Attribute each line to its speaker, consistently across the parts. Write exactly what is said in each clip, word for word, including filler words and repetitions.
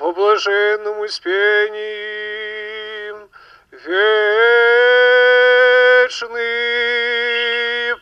Speaker 1: по блаженному спением вечный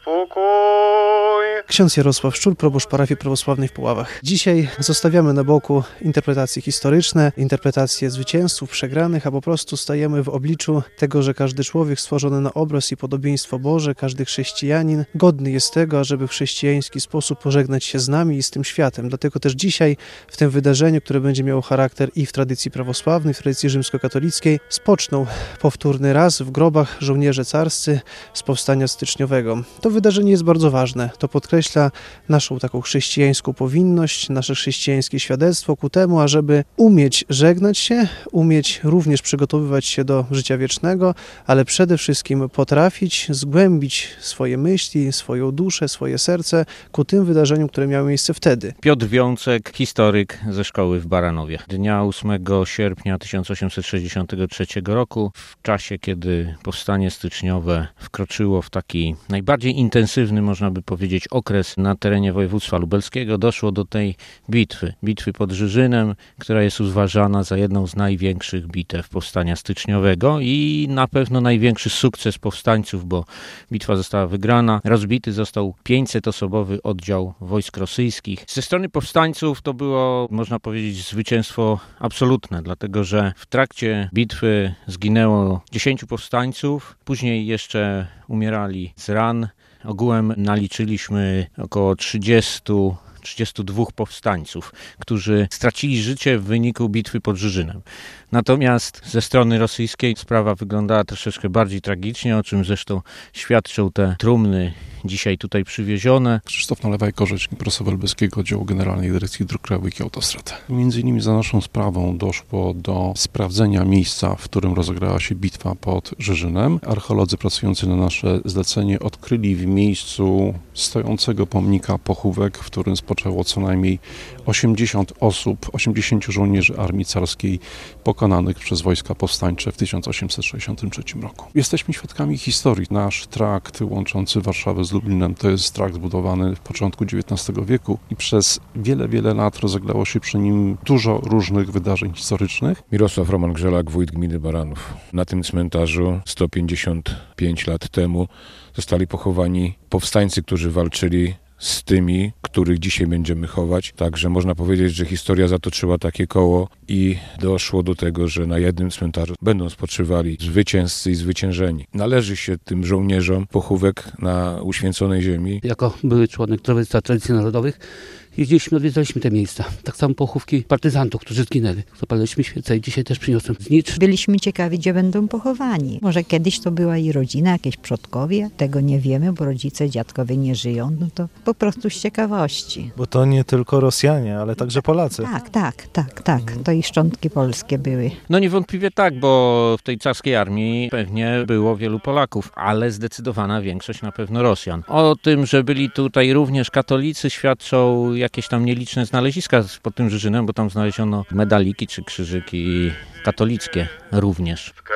Speaker 1: покой.
Speaker 2: Ksiądz Jarosław Szczur, proboszcz parafii prawosławnej w Puławach. Dzisiaj zostawiamy na boku interpretacje historyczne, interpretacje zwycięzców, przegranych, a po prostu stajemy w obliczu tego, że każdy człowiek stworzony na obraz i podobieństwo Boże, każdy chrześcijanin godny jest tego, ażeby w chrześcijański sposób pożegnać się z nami i z tym światem. Dlatego też dzisiaj w tym wydarzeniu, które będzie miało charakter i w tradycji prawosławnej, w tradycji rzymskokatolickiej, spoczną powtórny raz w grobach żołnierze carscy z powstania styczniowego. To wydarzenie jest bardzo ważne. To podkreśla naszą taką chrześcijańską powinność, nasze chrześcijańskie świadectwo ku temu, ażeby umieć żegnać się, umieć również przygotowywać się do życia wiecznego, ale przede wszystkim potrafić zgłębić swoje myśli, swoją duszę, swoje serce ku tym wydarzeniom, które miały miejsce wtedy.
Speaker 3: Piotr Wiącek, historyk ze szkoły w Baranowie. Dnia ósmego sierpnia tysiąc osiemset sześćdziesiątego trzeciego roku, w czasie, kiedy powstanie styczniowe wkroczyło w taki najbardziej intensywny, można by powiedzieć, okres na terenie województwa lubelskiego, doszło do tej bitwy. Bitwy pod Żyżynem, która jest uważana za jedną z największych bitew powstania styczniowego i na pewno największy sukces powstańców, bo bitwa została wygrana. Rozbity został pięćsetosobowy oddział wojsk rosyjskich. Ze strony powstańców to było, można powiedzieć, zwycięstwo absolutne, dlatego że w trakcie bitwy zginęło dziesięciu powstańców, później jeszcze umierali z ran. Ogółem naliczyliśmy około trzydziestu, trzydziestu dwóch powstańców, którzy stracili życie w wyniku bitwy pod Żyżynem. Natomiast ze strony rosyjskiej sprawa wyglądała troszeczkę bardziej tragicznie, o czym zresztą świadczą te trumny dzisiaj tutaj przywiezione.
Speaker 4: Krzysztof Nalewajko, rzecznik Prasowego Lubelskiego Oddziału Generalnej Dyrekcji Dróg Krajowych i Autostrad. Między innymi za naszą sprawą doszło do sprawdzenia miejsca, w którym rozegrała się bitwa pod Żyżynem. Archeolodzy pracujący na nasze zlecenie odkryli w miejscu stojącego pomnika pochówek, w którym spoczęło co najmniej osiemdziesiąt osób, osiemdziesięciu żołnierzy armii carskiej pokonanych przez wojska powstańcze w tysiąc osiemset sześćdziesiątym trzecim roku. Jesteśmy świadkami historii. Nasz trakt łączący Warszawę z Lublinem to jest trakt zbudowany w początku dziewiętnastego wieku i przez wiele, wiele lat rozegrało się przy nim dużo różnych wydarzeń historycznych.
Speaker 5: Mirosław Roman Grzelak, wójt gminy Baranów. Na tym cmentarzu sto pięćdziesiąt pięć lat temu zostali pochowani powstańcy, którzy walczyli z tymi, których dzisiaj będziemy chować. Także można powiedzieć, że historia zatoczyła takie koło i doszło do tego, że na jednym cmentarzu będą spoczywali zwycięzcy i zwyciężeni. Należy się tym żołnierzom pochówek na uświęconej ziemi.
Speaker 6: Jako były członek Towarzystwa Tradycji Narodowych jeździliśmy, odwiedzaliśmy te miejsca. Tak samo pochówki partyzantów, którzy zginęli. Zapaliliśmy świece i dzisiaj też przyniosłem znicz.
Speaker 7: Byliśmy ciekawi, gdzie będą pochowani. Może kiedyś to była i rodzina, jakieś przodkowie. Tego nie wiemy, bo rodzice, dziadkowie nie żyją. No to po prostu z ciekawości.
Speaker 8: Bo to nie tylko Rosjanie, ale także Polacy.
Speaker 7: Tak, tak, tak, tak. To i szczątki polskie były.
Speaker 3: No niewątpliwie tak, bo w tej carskiej armii pewnie było wielu Polaków, ale zdecydowana większość na pewno Rosjan. O tym, że byli tutaj również katolicy, świadczą jakieś tam nieliczne znaleziska pod tym Żyżynem, bo tam znaleziono medaliki czy krzyżyki katolickie również.
Speaker 1: W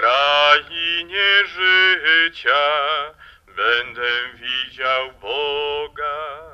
Speaker 1: krainie życia będę widział Boga.